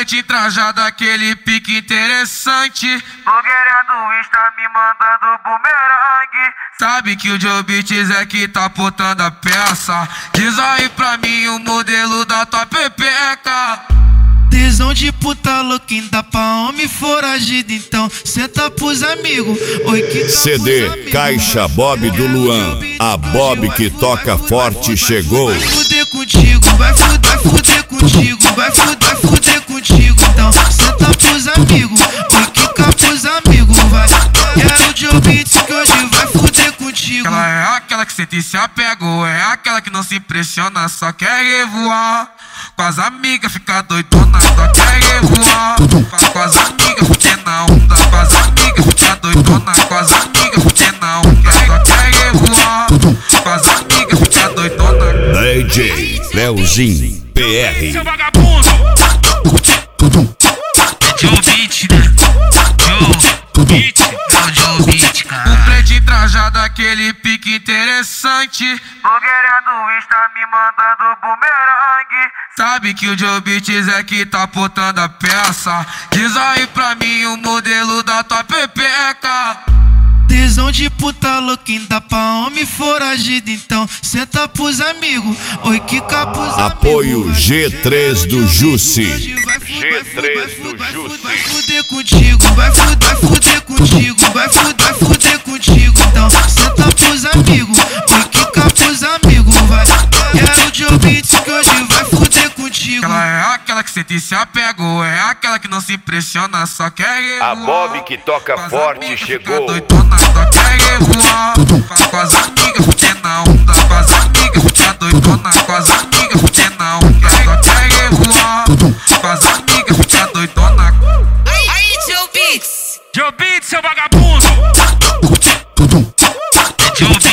pretinho trajado, aquele pique interessante. Blogueira do Insta me mandando bumerangue. Sabe que o Joe Beats é que tá botando a peça. Diz aí pra mim o modelo da tua pepeca. Tesão de puta louquinho, dá pra homem foragido, então senta pros amigos. Oi, que tá CD Caixa Bob do Luan, a Bob que toca forte chegou. Vai fuder contigo, vai fuder contigo, vai fuder contigo, então senta pros amigos. Oi, que tá pros amigos, vai. É o Joe Beats que hoje vai fuder contigo. Ela é aquela que sente e se apegou, é aquela que não se impressiona, só quer revoar. Com as amigas fica doidona, só quer revoar. Com as amigas fuder na onda, com as amigas fica doidona, com as amigas fuder na onda, só quer revoar. Com as amigas fica doidona. DJ Leozinho PR. Seu vagabundo! É Joe Beats, né? Joe Beats, é o Joe Beats, cara. Um pretinho trajado, aquele pique interessante. Blogueira do Insta me mandando bumerangue. Sabe que o Joe Beats é que tá botando a peça. Diz aí pra mim o modelo da tua pepeca. Tesão de puta louquinho, dá pra homem foragido, então senta pros amigos. Oi, que capuz. Apoio G3 do Jussi. G3 do Jussi. Vai fuder contigo, vai fuder contigo, vai fuder contigo, então senta pros amigos. Oi, que capuz amigos, vai. É o Joe Beats que hoje vai fuder contigo. Ela é aquela que sente e se apegou, é aquela que não se impressiona, só quer revoar. A Bob que toca forte chegou. Doidona, só quer revoar. Com as amigas fuder na onda, com as amigas fica doidona, com as amigas fuder na onda, só quer revoar. Com as amigas fica doidona. Aí, Joe Beats! Joe Beats, seu vagabundo! É Joe